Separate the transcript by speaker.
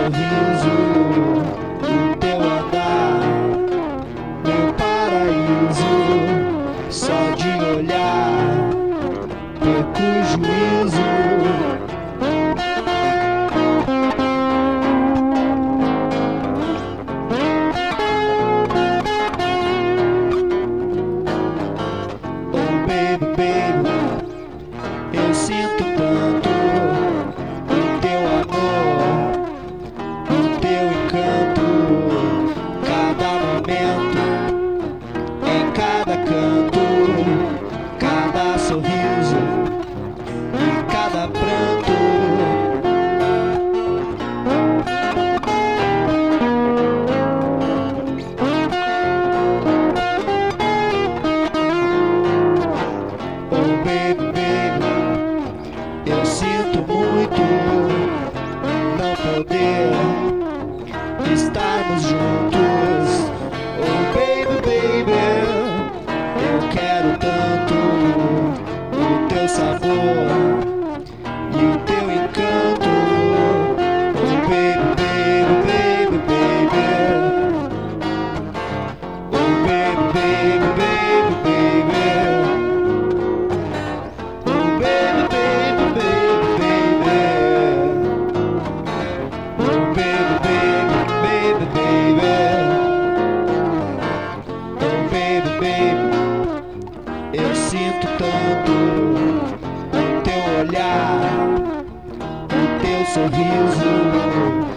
Speaker 1: sorriso, o teu andar, meu paraíso. Só de olhar, perco o juízo. Oh baby, baby, eu sinto tanto o teu amor, o teu encanto. Cada momento, em cada canto, cada sorriso e cada pranto. Oh baby, baby, eu sinto muito não poder estarmos juntos. Oh baby, baby, eu quero tanto o teu sabor e o teu encanto. Oh baby, baby, baby, baby. Oh baby, baby, baby, baby. Oh baby, baby, baby, baby. Oh baby, baby, baby, baby. Oh baby, baby, eu sinto tanto o teu olhar, o teu sorriso.